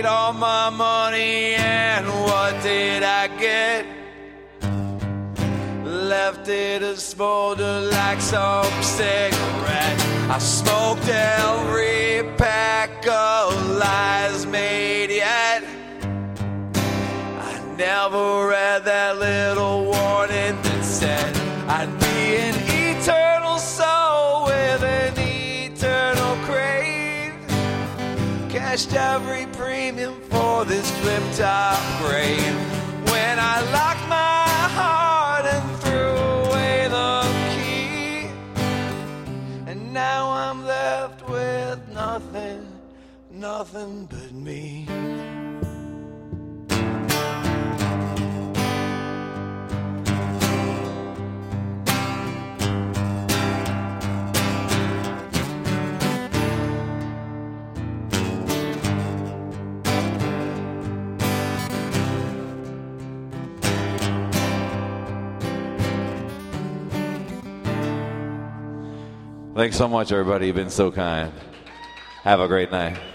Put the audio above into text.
paid all my money, and what did I get? Left it to smolder like some cigarette. I smoked every pack of lies made yet. I never read that little warning that said I'd be an eternal soul with an eternal crave. Cashed every premium for this flip-top grave. When I locked my heart and threw away the key, and now I'm left with nothing, nothing but me. Thanks so much, everybody. You've been so kind. Have a great night.